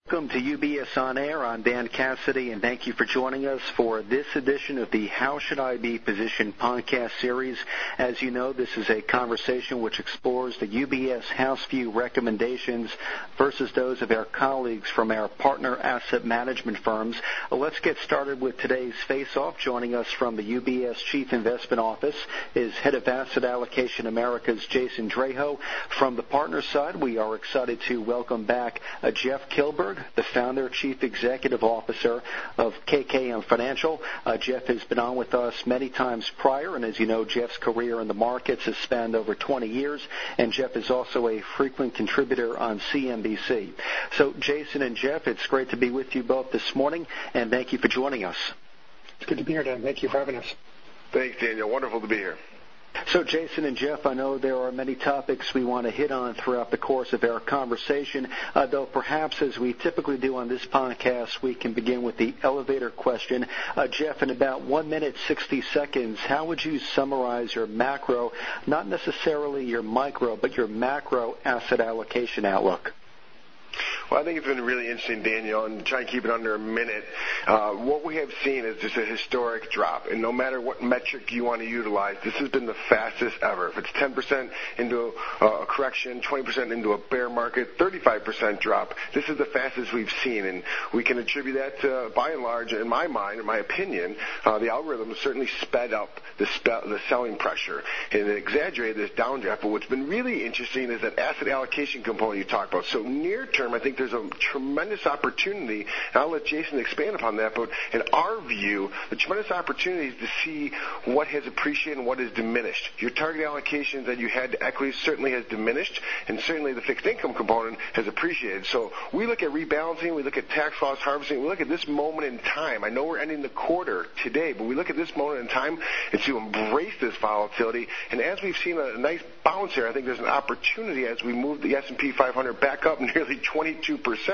Welcome to UBS On Air. I'm Dan Cassidy, and thank you for joining us for this edition of the How Should I Be Positioned podcast series. As you know, this is a conversation which explores the UBS House View recommendations versus those of our colleagues from our partner asset management firms. Let's get started with today's face-off. Joining us from the UBS Chief Investment Office is Head of Asset Allocation Americas, Jason Draho. From the partner side, we are excited to welcome back Jeff Kilberg, the founder, Chief Executive Officer of KKM Financial. Jeff has been on with us many times prior, and as you know, Jeff's career in the markets has spanned over 20 years, and Jeff is also a frequent contributor on CNBC. So, Jason and Jeff, it's great to be with you both this morning, and thank you for joining us. It's good to be here, Dan. Thank you for having us. Thanks, Daniel. Wonderful to be here. So, Jason and Jeff, I know there are many topics we want to hit on throughout the course of our conversation, though perhaps as we typically do on this podcast, we can begin with the elevator question. Jeff, in about 1 minute, 60 seconds, how would you summarize your macro, not necessarily your micro, but your macro asset allocation outlook? Well, I think it's been really interesting, Daniel, and try and keep it under a minute. What we have seen is just a historic drop, and no matter what metric you want to utilize, this has been the fastest ever. If it's 10% into a correction, 20% into a bear market, 35% drop, this is the fastest we've seen, and we can attribute that to, by and large, in my mind, in my opinion, the algorithm has certainly sped up the selling pressure and exaggerated this downdraft. But what's been really interesting is that asset allocation component you talked about. So near term, I think there's a tremendous opportunity, and I'll let Jason expand upon that, but in our view, the tremendous opportunity is to see what has appreciated and what has diminished. Your target allocations that you had to equities certainly has diminished, and certainly the fixed income component has appreciated. So we look at rebalancing, we look at tax loss harvesting, we look at this moment in time. I know we're ending the quarter today, but we look at this moment in time and to embrace this volatility, and as we've seen a nice bounce here, I think there's an opportunity as we move the S&P 500 back up nearly 22%.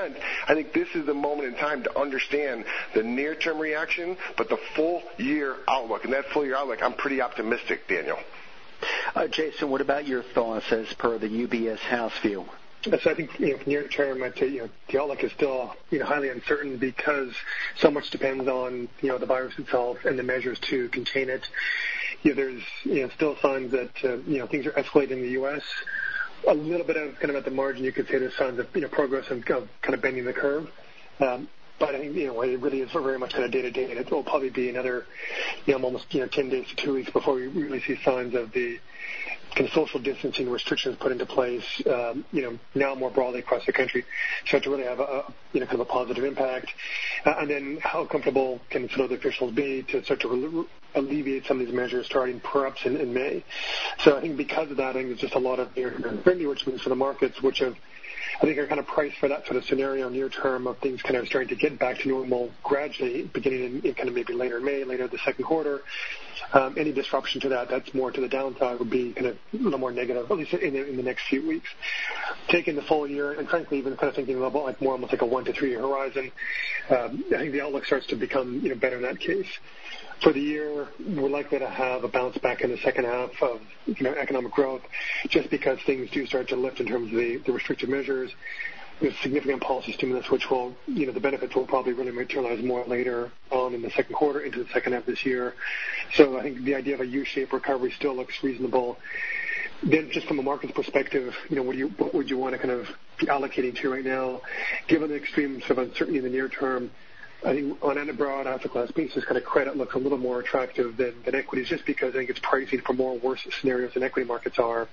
I think this is the moment in time to understand the near-term reaction, but the full-year outlook. And that full-year outlook, I'm pretty optimistic, Daniel. Jason, what about your thoughts as per the UBS House View? So I think near term, I'd say the outlook is still highly uncertain because so much depends on the virus itself and the measures to contain it. There's still signs that things are escalating in the U.S. A little bit of kind of at the margin, you could say there's signs of progress and kind of bending the curve. But I think it really is very much kind of day to day, and it will probably be another almost 10 days to 2 weeks before we really see signs of the kind of social distancing restrictions put into place, now more broadly across the country, start to really have a kind of a positive impact. And then how comfortable can some of the officials be to start to alleviate some of these measures starting perhaps in May. So I think because of that, I think there's just a lot of uncertainty, which means for the markets, which have I think are kind of priced for that sort of scenario near term of things kind of starting to get back to normal gradually, beginning in kind of maybe later in May, later the second quarter. Any disruption to that's more to the downside would be kind of a little more negative, at least in the next few weeks. Taking the full year, and frankly even kind of thinking about like more almost like a 1 to 3 year horizon, I think the outlook starts to become better in that case. For the year, we're likely to have a bounce back in the second half of economic growth, just because things do start to lift in terms of the restrictive measures. There's significant policy stimulus, which will, the benefits will probably really materialize more later on in the second quarter into the second half of this year. So I think the idea of a U-shaped recovery still looks reasonable. Then just from a markets perspective, what would you want to kind of be allocating to right now? Given the extreme sort of uncertainty in the near term, I think on a broad asset class basis, kind of credit looks a little more attractive than equities, just because I think it's pricing for more worse scenarios than equity markets are.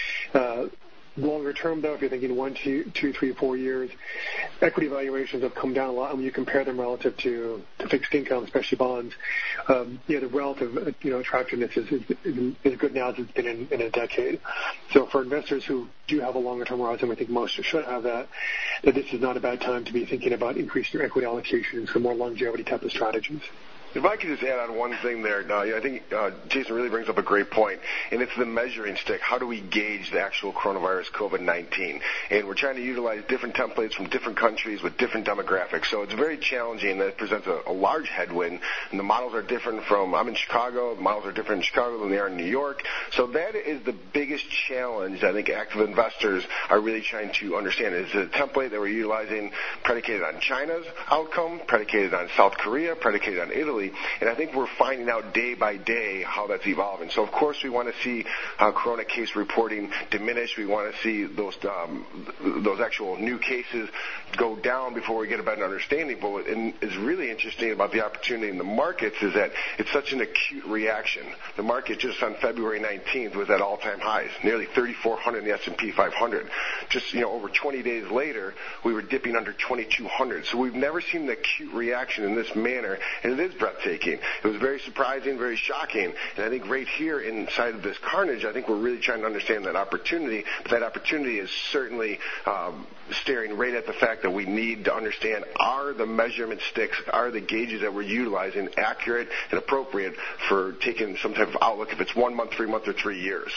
Longer term, though, if you're thinking 1, 2, 3, 4 years, equity valuations have come down a lot, and when you compare them relative to fixed income, especially bonds, the relative attractiveness is as good now as it's been in a decade. So for investors who do have a longer term horizon, we think most should have that this is not a bad time to be thinking about increasing your equity allocation in some more longevity type of strategies. If I could just add on one thing there, I think Jason really brings up a great point, and it's the measuring stick. How do we gauge the actual coronavirus COVID-19? And we're trying to utilize different templates from different countries with different demographics. So it's very challenging. That presents a large headwind, and the models are different I'm in Chicago. The models are different in Chicago than they are in New York. So that is the biggest challenge I think active investors are really trying to understand. Is the template that we're utilizing predicated on China's outcome, predicated on South Korea, predicated on Italy? And I think we're finding out day by day how that's evolving. So, of course, we want to see corona case reporting diminish. We want to see those actual new cases go down before we get a better understanding. But what is really interesting about the opportunity in the markets is that it's such an acute reaction. The market just on February 19th was at all-time highs, nearly 3,400 in the S&P 500. Just, over 20 days later, we were dipping under 2,200. So we've never seen the acute reaction in this manner, and it is breathtaking. It was very surprising, very shocking, and I think right here inside of this carnage, I think we're really trying to understand that opportunity, but that opportunity is certainly staring right at the fact that we need to understand, are the measurement sticks, are the gauges that we're utilizing accurate and appropriate for taking some type of outlook, if it's 1 month, 3 months, or 3 years.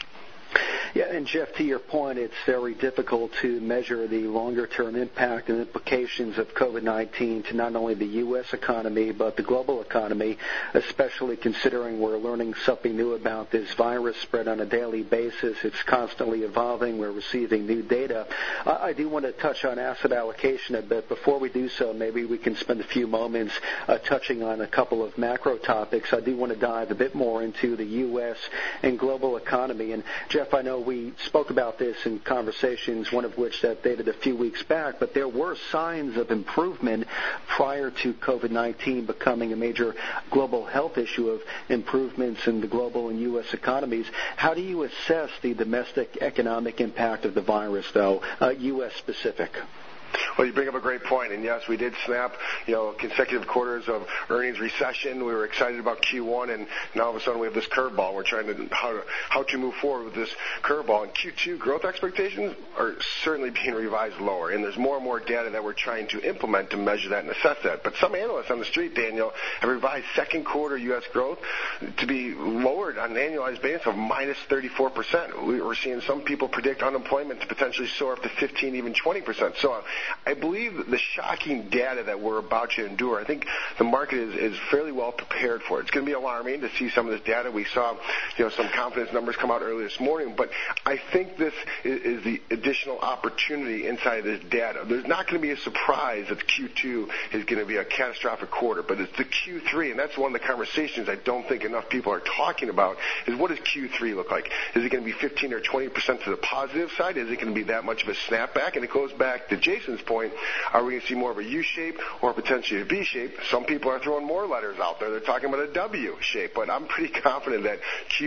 Yeah, and Jeff, to your point, it's very difficult to measure the longer-term impact and implications of COVID-19 to not only the U.S. economy but the global economy, especially considering we're learning something new about this virus spread on a daily basis. It's constantly evolving. We're receiving new data. I do want to touch on asset allocation a bit. Before we do so, maybe we can spend a few moments touching on a couple of macro topics. I do want to dive a bit more into the U.S. and global economy. And Jeff, I know we spoke about this in conversations, one of which that dated a few weeks back, but there were signs of improvement prior to COVID-19 becoming a major global health issue, of improvements in the global and U.S. economies. How do you assess the domestic economic impact of the virus, though, U.S. specific? Well, you bring up a great point, and yes, we did snap, consecutive quarters of earnings recession. We were excited about Q1, and now all of a sudden we have this curveball. We're trying to how to move forward with this curveball. And Q2 growth expectations are certainly being revised lower, and there's more and more data that we're trying to implement to measure that and assess that. But some analysts on the street, Daniel, have revised second quarter U.S. growth to be lowered on an annualized basis of minus 34%. We're seeing some people predict unemployment to potentially soar up to 15, even 20%. So I believe the shocking data that we're about to endure, I think the market is fairly well prepared for it. It's going to be alarming to see some of this data. We saw, some confidence numbers come out early this morning, but I think this is the additional opportunity inside of this data. There's not going to be a surprise that Q2 is going to be a catastrophic quarter, but it's the Q3, and that's one of the conversations I don't think enough people are talking about, is what does Q3 look like? Is it going to be 15 or 20% to the positive side? Is it going to be that much of a snapback? And it goes back to Jason's point, are we going to see more of a U shape or potentially a V shape? Some people are throwing more letters out there. They're talking about a W shape, but I'm pretty confident that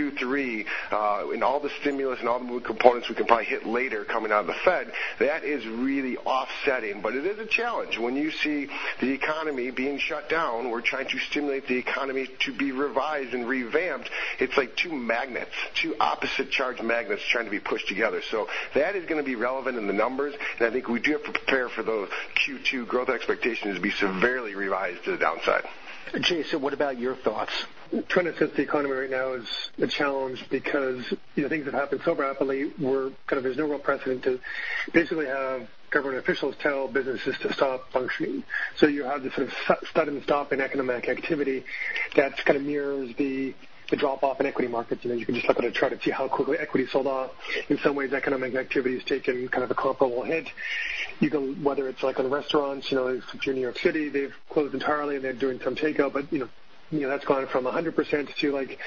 Q3, and all the stimulus and all the components we can probably hit later coming out of the Fed, that is really offsetting, but it is a challenge. When you see the economy being shut down, we're trying to stimulate the economy to be revised and revamped. It's like two magnets, two opposite charged magnets trying to be pushed together. So that is going to be relevant in the numbers, and I think we do have to prepare for those Q2 growth expectations to be severely revised to the downside. Jason, what about your thoughts? Trying to assess the economy right now is a challenge because things have happened so rapidly. There's no real precedent to basically have government officials tell businesses to stop functioning. So you have this sort of start and stop in economic activity that kind of mirrors the drop-off in equity markets. You can just look at a chart and see how quickly equity sold off. In some ways, economic activity has taken kind of a comparable hit. You can, whether it's like on restaurants, if you're in New York City, they've closed entirely and they're doing some takeout, but, that's gone from 100%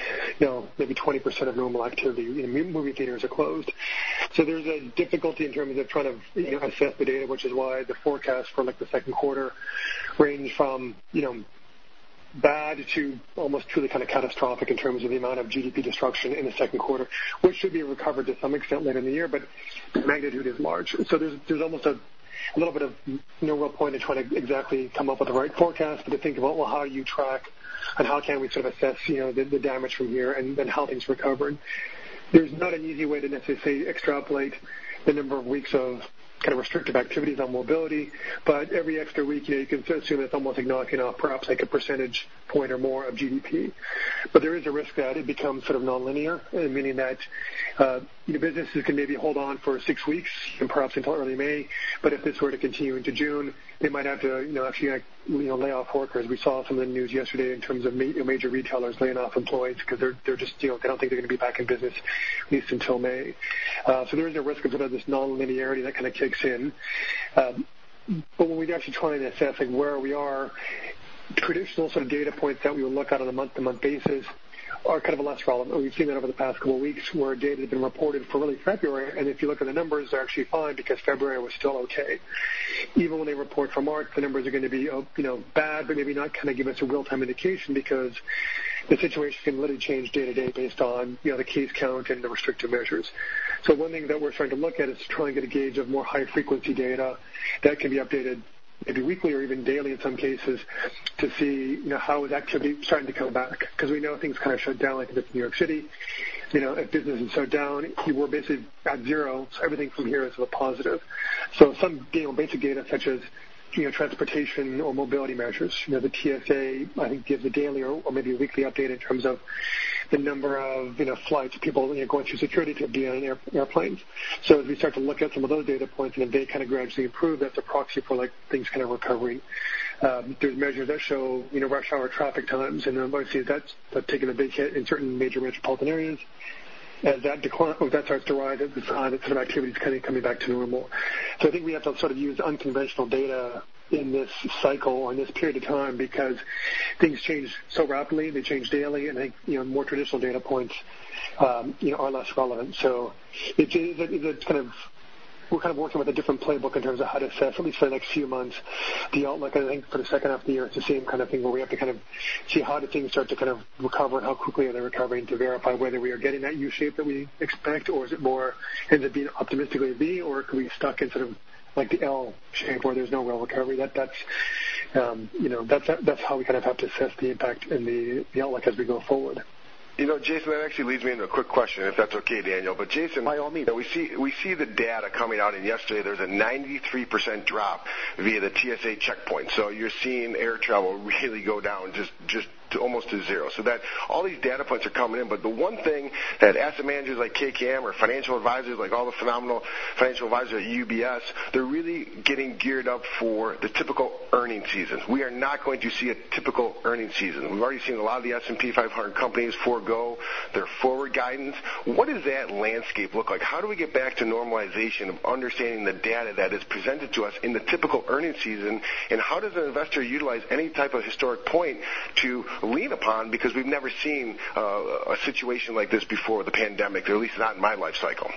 to maybe 20% of normal activity. Movie theaters are closed. So there's a difficulty in terms of trying to, assess the data, which is why the forecast for the second quarter range from, bad to almost truly kind of catastrophic in terms of the amount of GDP destruction in the second quarter, which should be recovered to some extent later in the year, but the magnitude is large. So there's almost a little bit of no real point in trying to exactly come up with the right forecast, but to think about, how do you track and how can we sort of assess, the damage from here and then how things recover. And there's not an easy way to necessarily extrapolate the number of weeks of kind of restrictive activities on mobility, but every extra week, you can assume it's almost like knocking off perhaps like a percentage point or more of GDP. But there is a risk that it becomes sort of nonlinear, meaning that businesses can maybe hold on for 6 weeks and perhaps until early May, but if this were to continue into June, they might have to, actually lay off workers. We saw some of the news yesterday in terms of major retailers laying off employees because they're just, they don't think they're going to be back in business at least until May. So there is a risk of sort of this non-linearity that kind of kicks in. But when we actually try and assess like where we are, traditional sort of data points that we would look at on a month-to-month basis are kind of less relevant. We've seen that over the past couple of weeks where data has been reported for really February, and if you look at the numbers, they're actually fine because February was still okay. Even when they report for March, the numbers are going to be, bad, but maybe not kind of give us a real-time indication because the situation can literally change day to day based on, the case count and the restrictive measures. So one thing that we're trying to look at is to try and get a gauge of more high-frequency data that can be updated maybe weekly or even daily in some cases to see, how is activity starting to come back. Because we know things kind of shut down like in New York City. If business is shut down, we're basically at zero, so everything from here is a positive. So some, basic data such as, transportation or mobility measures. The TSA, I think, gives a daily or maybe a weekly update in terms of the number of, flights, people, going through security to be on airplanes. So as we start to look at some of those data points and if they kind of gradually improve, that's a proxy for, things kind of recovering. There's measures that show, rush hour traffic times, and obviously that's taken a big hit in certain major metropolitan areas. As that decline, that starts to rise, it's a sign that sort of activity is kind of coming back to normal. So I think we have to sort of use unconventional data in this cycle or in this period of time because things change so rapidly, they change daily, and I think, more traditional data points, are less relevant. So it's kind of, we're kind of working with a different playbook in terms of how to assess, at least for the next few months, the outlook. I think for the second half of the year, it's the same kind of thing where we have to kind of see how do things start to kind of recover and how quickly are they recovering to verify whether we are getting that U shape that we expect, or is it more, ends up being optimistically a V, or could we be stuck in sort of like the L shape where there's no real recovery. That's how we kind of have to assess the impact and the outlook as we go forward. Jason, that actually leads me into a quick question, if that's okay, Daniel. But Jason, by all means, we see the data coming out, and yesterday there's a 93% drop via the TSA checkpoint. So you're seeing air travel really go down just to almost to zero. So that all these data points are coming in, but the one thing that asset managers like KKM or financial advisors like all the phenomenal financial advisors at UBS, they're really getting geared up for the typical earnings season. We are not going to see a typical earnings season. We've already seen a lot of the S&P 500 companies forego their forward guidance. What does that landscape look like? How do we get back to normalization of understanding the data that is presented to us in the typical earnings season, and how does an investor utilize any type of historic point to lean upon, because we've never seen a situation like this before the pandemic, or at least not in my life cycle?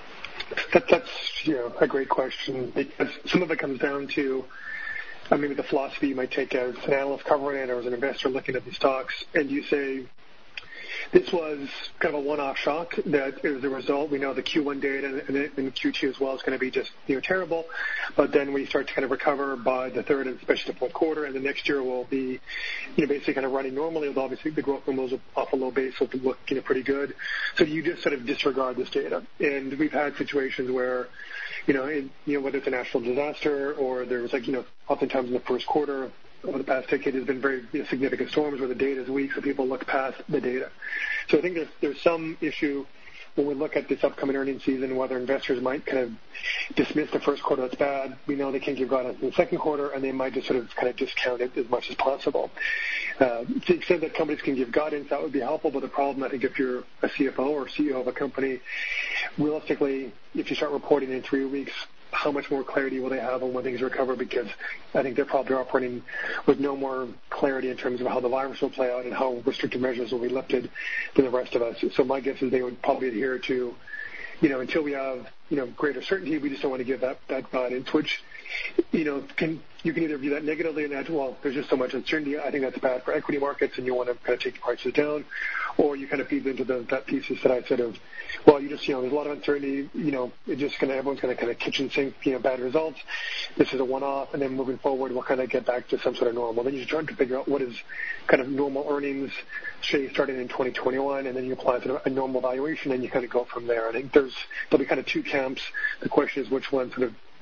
That's a great question, because some of it comes down to maybe the philosophy you might take as an analyst covering it or as an investor looking at the stocks, and you say, this was kind of a one-off shock that as a result, we know the Q1 data and Q2 as well is going to be just terrible. But then we start to kind of recover by the third and especially the fourth quarter, and the next year will be basically kind of running normally. With obviously the growth numbers off a low base will look pretty good. So you just sort of disregard this data, and we've had situations where whether it's a national disaster or there was oftentimes in the first quarter over the past decade has been very significant storms where the data is weak, so people look past the data. So I think there's some issue when we look at this upcoming earnings season, whether investors might kind of dismiss the first quarter that's bad. We know they can't give guidance in the second quarter, and they might just sort of kind of discount it as much as possible. To the extent that companies can give guidance, that would be helpful, but the problem, I think, if you're a CFO or CEO of a company, realistically, if you start reporting in 3 weeks, how much more clarity will they have on when things recover? Because I think they're probably operating with no more clarity in terms of how the virus will play out and how restrictive measures will be lifted than the rest of us. So my guess is they would probably adhere to, until we have, greater certainty, we just don't want to give that guidance, which, you can either view that negatively and that, well, there's just so much uncertainty. I think that's bad for equity markets and you want to kind of take the prices down, or you kind of feed into that thesis that I said of, well, there's a lot of uncertainty, it's just everyone's going to kind of kitchen sink, bad results. This is a one-off, and then moving forward, we'll kind of get back to some sort of normal. Then you're trying to figure out what is kind of normal earnings, say, starting in 2021, and then you apply a normal valuation, and you kind of go from there. I think there'll be kind of two camps. The question is which one sort of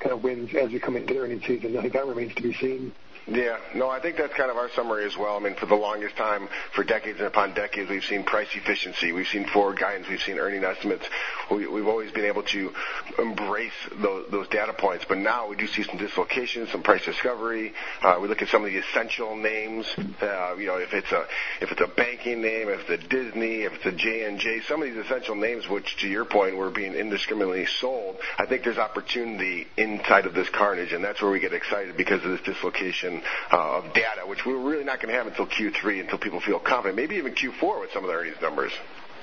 kind of wins as we come into the earnings season. I think that remains to be seen. Yeah, no, I think that's kind of our summary as well. I mean, for the longest time, for decades and upon decades, we've seen price efficiency, we've seen forward guidance, we've seen earning estimates. We've always been able to embrace those data points, but now we do see some dislocation, some price discovery. We look at some of the essential names. If it's a banking name, if it's a Disney, if it's a J&J, some of these essential names, which to your point were being indiscriminately sold. I think there's opportunity inside of this carnage, and that's where we get excited because of this dislocation of data, which we're really not going to have until Q3, until people feel confident, maybe even Q4 with some of the earnings numbers.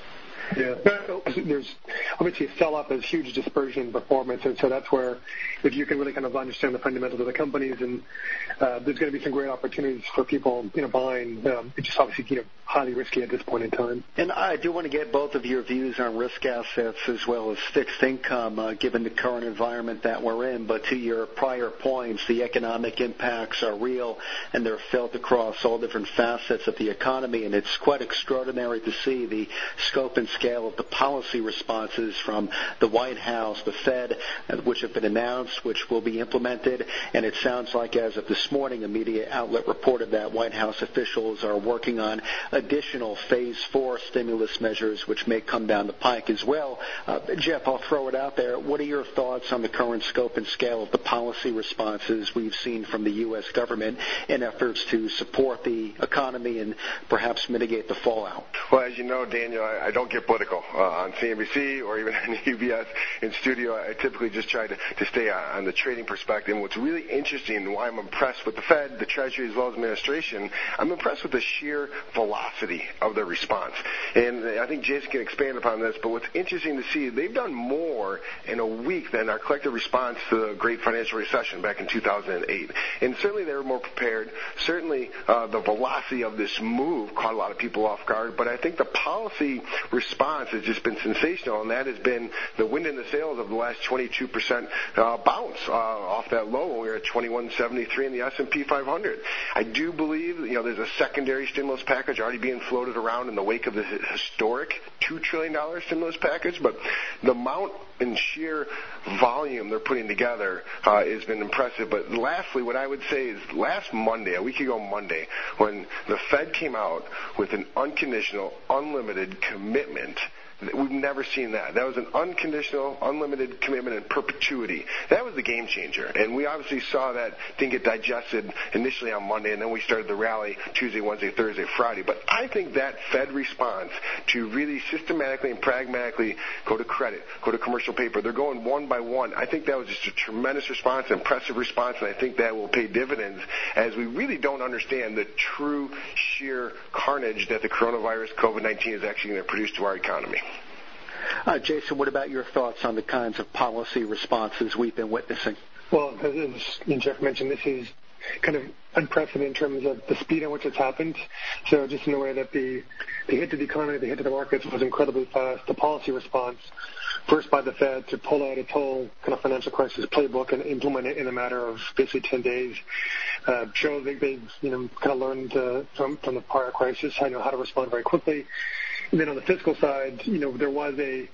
Yeah, there's obviously a sell-off is huge dispersion in performance, and so that's where if you can really kind of understand the fundamentals of the companies, and there's going to be some great opportunities for people, buying. It's just obviously, highly risky at this point in time. And I do want to get both of your views on risk assets as well as fixed income, given the current environment that we're in. But to your prior points, the economic impacts are real, and they're felt across all different facets of the economy, and it's quite extraordinary to see the scope and scale of the policy responses from the White House, the Fed, which have been announced, which will be implemented. And it sounds like as of this morning, a media outlet reported that White House officials are working on additional Phase 4 stimulus measures, which may come down the pike as well. Jeff, I'll throw it out there. What are your thoughts on the current scope and scale of the policy responses we've seen from the U.S. government in efforts to support the economy and perhaps mitigate the fallout? Well, as you know, Daniel, I don't get political on CNBC or even on UBS in studio. I typically just try to stay on the trading perspective. And what's really interesting and why I'm impressed with the Fed, the Treasury, as well as administration, I'm impressed with the sheer velocity of their response. And I think Jason can expand upon this, but what's interesting to see, they've done more in a week than our collective response to the great financial recession back in 2008. And certainly they were more prepared. Certainly the velocity of this move caught a lot of people off guard, but I think the policy response has just been sensational, and that has been the wind in the sails of the last 22% bounce off that low when we were at 2173 in the S&P 500. I do believe there's a secondary stimulus package already being floated around in the wake of the historic $2 trillion stimulus package, but the amount and sheer volume they're putting together has been impressive. But lastly, what I would say is last Monday, a week ago Monday, when the Fed came out with an unconditional, unlimited commitment, we've never seen that. That was an unconditional, unlimited commitment in perpetuity. That was the game changer. And we obviously saw that thing get digested initially on Monday, and then we started the rally Tuesday, Wednesday, Thursday, Friday. But I think that Fed response to really systematically and pragmatically go to credit, go to commercial paper, they're going one by one. I think that was just a tremendous response, an impressive response, and I think that will pay dividends as we really don't understand the true sheer carnage that the coronavirus, COVID-19, is actually going to produce to our economy. Jason, what about your thoughts on the kinds of policy responses we've been witnessing? Well, as Jeff mentioned, this is kind of unprecedented in terms of the speed at which it's happened. So just in a way that the hit to the economy, the hit to the markets was incredibly fast. The policy response, first by the Fed to pull out its whole kind of financial crisis playbook and implement it in a matter of basically 10 days, shows that they've kind of learned from the prior crisis how to respond very quickly. And then on the fiscal side, there was a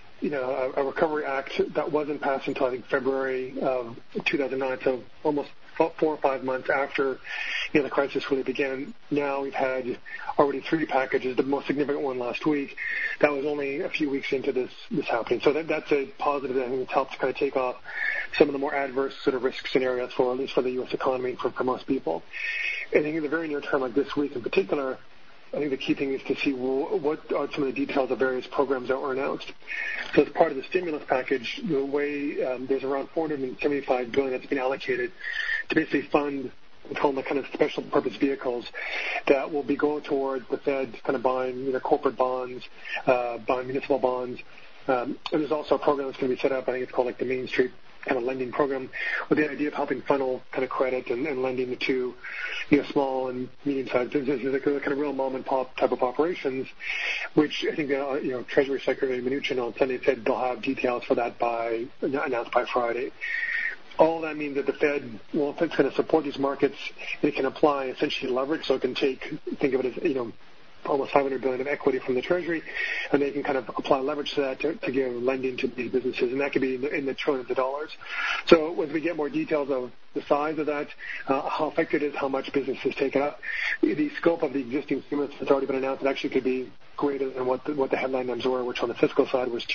Recovery Act that wasn't passed until I think February of 2009, so almost 4 or 5 months after the crisis really began. Now we've had already 3 packages, the most significant one last week. That was only a few weeks into this happening. So that's a positive. I think it's helped to kind of take off some of the more adverse sort of risk scenarios for at least for the U.S. economy for most people. I think in the very near term, like this week in particular, I think the key thing is to see what are some of the details of various programs that were announced. So as part of the stimulus package, the way there's around $475 billion that's been allocated to basically fund what's called the kind of special purpose vehicles that will be going toward the Fed kind of buying corporate bonds, buying municipal bonds. And there's also a program that's going to be set up. I think it's called like the Main Street kind of lending program, with the idea of helping funnel kind of credit and lending to small and medium-sized businesses, like kind of real mom-and-pop type of operations, which I think Treasury Secretary Mnuchin on Sunday said they'll have details for that announced by Friday. All that means that the Fed, if it's going to support these markets, it can apply essentially leverage, so it can think of it as almost $500 billion of equity from the Treasury, and they can kind of apply leverage to that to give lending to these businesses, and that could be in the trillions of dollars. So as we get more details of the size of that, how effective it is, how much business is taken up, the scope of the existing stimulus that's already been announced, it actually could be greater than what the headline numbers were, which on the fiscal side was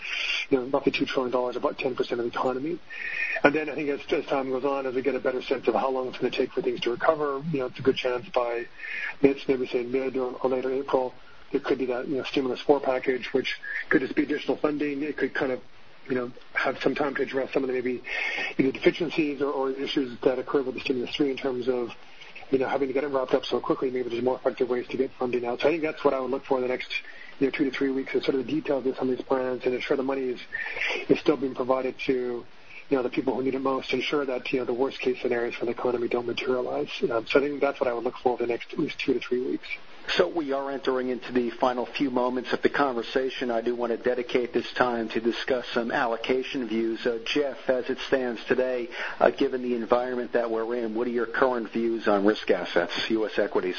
roughly $2 trillion, about 10% of the economy. And then I think as time goes on, as we get a better sense of how long it's going to take for things to recover, it's a good chance by maybe say mid or later April, there could be that stimulus 4 package, which could just be additional funding. It could kind of have some time to address some of the maybe either deficiencies or issues that occurred with the stimulus 3 in terms of having to get it wrapped up so quickly. Maybe there's more effective ways to get funding out. So I think that's what I would look for in the next 2 to 3 weeks, is sort of the details of some of these plans and ensure the money is still being provided to the people who need it most, ensure that the worst case scenarios for the economy don't materialize. So I think that's what I would look for the next at least 2 to 3 weeks. So we are entering into the final few moments of the conversation. I do want to dedicate this time to discuss some allocation views. Jeff, as it stands today, given the environment that we're in, what are your current views on risk assets, U.S. equities?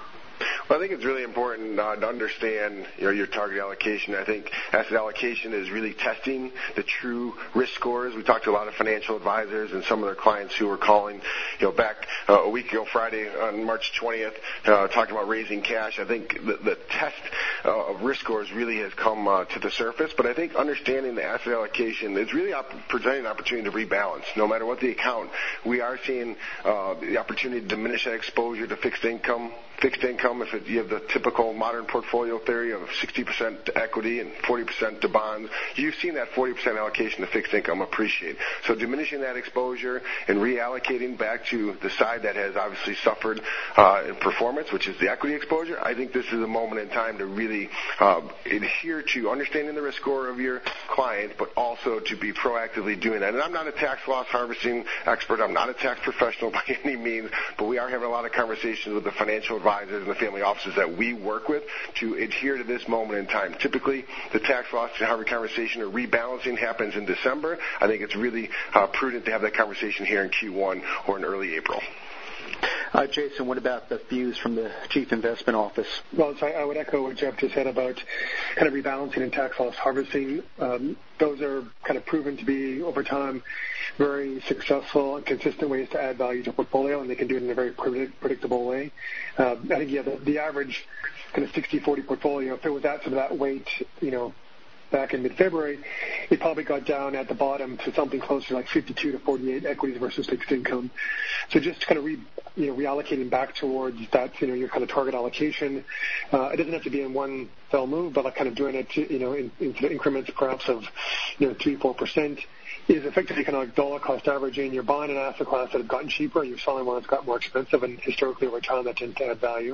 Well, I think it's really important to understand your target allocation. I think asset allocation is really testing the true risk scores. We talked to a lot of financial advisors and some of their clients who were calling back a week ago Friday on March 20th talking about raising cash. I think the test of risk scores really has come to the surface, but I think understanding the asset allocation is really presenting an opportunity to rebalance. No matter what the account, we are seeing the opportunity to diminish that exposure to fixed income. If you have the typical modern portfolio theory of 60% to equity and 40% to bonds, you've seen that 40% allocation to fixed income appreciate. So diminishing that exposure and reallocating back to the side that has obviously suffered in performance, which is the equity exposure, I think this is a moment in time to really adhere to understanding the risk score of your client, but also to be proactively doing that. And I'm not a tax loss harvesting expert. I'm not a tax professional by any means, but we are having a lot of conversations with the financial advisors and the family offices that we work with to adhere to this moment in time. Typically, the tax loss harvesting conversation or rebalancing happens in December. I think it's really prudent to have that conversation here in Q1 or in early April. Jason, what about the views from the Chief Investment Office? Well, so I would echo what Jeff just said about kind of rebalancing and tax loss harvesting. Those are kind of proven to be, over time, very successful and consistent ways to add value to a portfolio, and they can do it in a very predictable way. I think, the average kind of 60-40 portfolio, if it was at some of that weight, back in mid-February, it probably got down at the bottom to something closer to like 52 to 48 equities versus fixed income. So just kind of reallocating back towards that, your kind of target allocation. It doesn't have to be in one fell move, but like kind of doing it, in increments perhaps of, 3-4%. Is effectively kind of like dollar cost averaging. You're buying an asset class that has gotten cheaper, you're selling one that's got more expensive, and historically over time that tends to add value.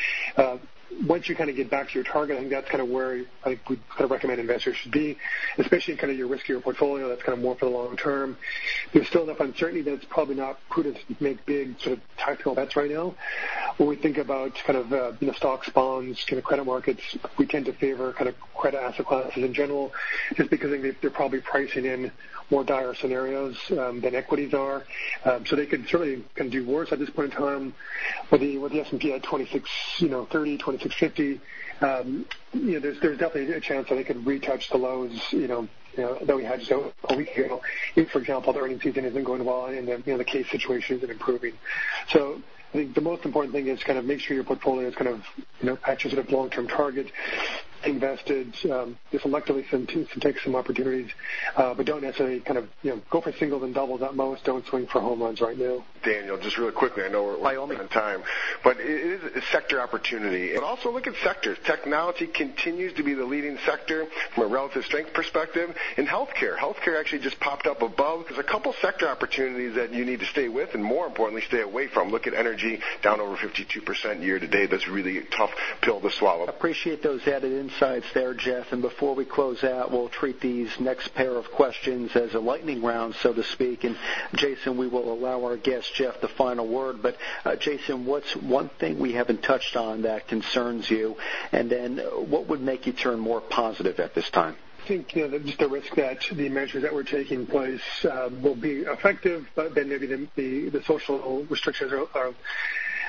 Once you kind of get back to your target, I think that's kind of where I think we kind of recommend investors should be, especially in kind of your riskier portfolio. That's kind of more for the long term. There's still enough uncertainty that it's probably not prudent to make big sort of tactical bets right now. When we think about kind of stocks, bonds, kind of credit markets, we tend to favor kind of credit asset classes in general, just because I think they're probably pricing in more dire scenarios than equities are. So they could certainly kind of do worse at this point in time. With the S&P at 2630, 2650, there's definitely a chance that they could retouch the lows, that we had just a week ago. If, for example, the earnings season isn't going well and the case situation isn't improving. So I think the most important thing is kind of make sure your portfolio is kind of, at your sort of long-term target, invested, selectively take some opportunities, but don't necessarily kind of, go for singles and doubles at most. Don't swing for home runs right now. Daniel, just really quickly, I know we're on time, but it is a sector opportunity. And also look at sectors. Technology continues to be the leading sector from a relative strength perspective. In healthcare actually just popped up above. There's a couple sector opportunities that you need to stay with, and more importantly, stay away from. Look at energy, down over 52% year to date. That's really a tough pill to swallow. Appreciate those added insights there, Jeff. And before we close out, we'll treat these next pair of questions as a lightning round, so to speak. And Jason, we will allow our guest Jeff the final word. But Jason, what's one thing we haven't touched on that concerns you? And then what would make you turn more positive at this time? I think just the risk that the measures that were taking place will be effective, but then maybe the social restrictions are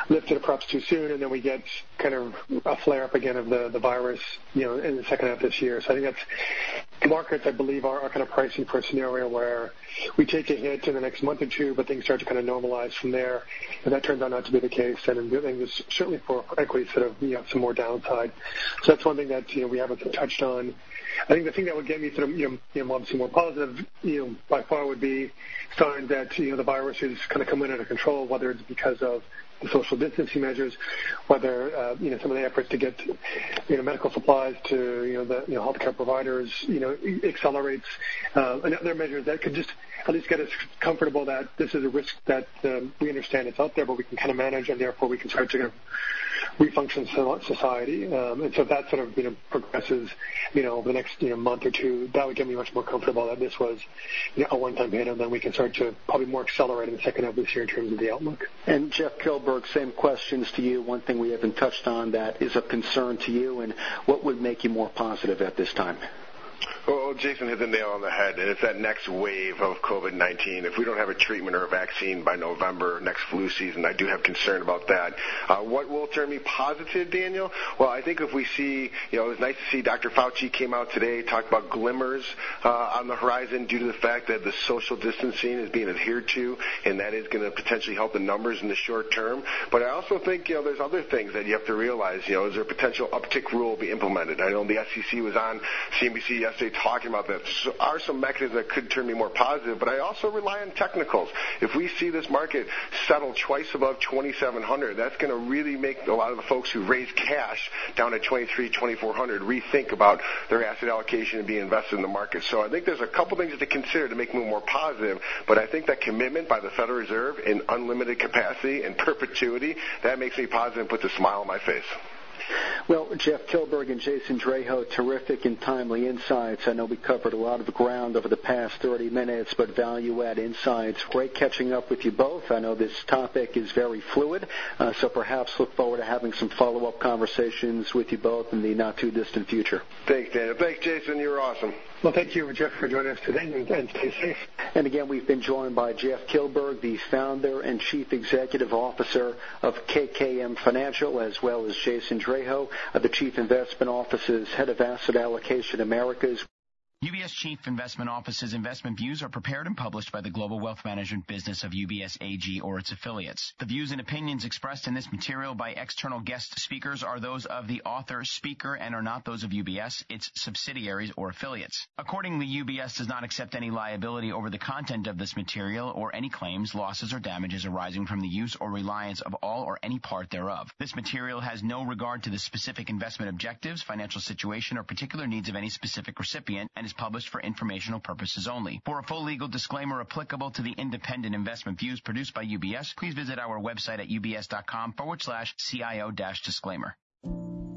lifted perhaps too soon, and then we get kind of a flare-up again of the virus, in the second half of this year. So I think that's the markets, I believe, are kind of pricing for a scenario where we take a hit in the next month or two, but things start to kind of normalize from there. And that turns out not to be the case, and things certainly for equities that have some more downside. So that's one thing that we haven't touched on. I think the thing that would get me sort of obviously more positive, by far would be signs that the virus is kind of coming under control, whether it's because of the social distancing measures, whether some of the efforts to get medical supplies to the healthcare providers accelerates, and other measures that could just at least get us comfortable that this is a risk that we understand it's out there, but we can kind of manage, and therefore we can start to kind of refunction society. And so if that sort of progresses over the next month or two, that would get me much more comfortable that this was a one-time hit, and then we can start to probably more accelerate in the second half of this year in terms of the outlook. And Jeff Kilberg, same questions to you. One thing we haven't touched on that is of concern to you, and what would make you more positive at this time? Well, Jason hit the nail on the head, and it's that next wave of COVID-19. If we don't have a treatment or a vaccine by November, next flu season, I do have concern about that. What will turn me positive, Daniel? Well, I think if we see, it was nice to see Dr. Fauci came out today, talked about glimmers on the horizon due to the fact that the social distancing is being adhered to, and that is going to potentially help the numbers in the short term. But I also think, there's other things that you have to realize. Is there a potential uptick rule be implemented? I know the SEC was on CNBC yesterday talking about that. So are some mechanisms that could turn me more positive, but I also rely on technicals. If we see this market settle twice above 2,700, that's going to really make a lot of the folks who raise cash down at 2,400 rethink about their asset allocation and being invested in the market. So I think there's a couple things to consider to make me more positive, but I think that commitment by the Federal Reserve in unlimited capacity and perpetuity, that makes me positive and puts a smile on my face. Well, Jeff Kilberg and Jason Draho, terrific and timely insights. I know we covered a lot of ground over the past 30 minutes, but value-add insights. Great catching up with you both. I know this topic is very fluid, so perhaps look forward to having some follow-up conversations with you both in the not-too-distant future. Thanks, Daniel. Thanks, Jason. You were awesome. Well, thank you, Jeff, for joining us today, and stay safe. And again, we've been joined by Jeff Kilberg, the founder and chief executive officer of KKM Financial, as well as Jason Draho, the chief investment officer's head of asset allocation Americas. UBS Chief Investment Office's investment views are prepared and published by the global wealth management business of UBS AG or its affiliates. The views and opinions expressed in this material by external guest speakers are those of the author, speaker, and are not those of UBS, its subsidiaries, or affiliates. Accordingly, UBS does not accept any liability over the content of this material or any claims, losses, or damages arising from the use or reliance of all or any part thereof. This material has no regard to the specific investment objectives, financial situation, or particular needs of any specific recipient and is published for informational purposes only. For a full legal disclaimer applicable to the independent investment views produced by UBS, please visit our website at ubs.com/CIO-disclaimer.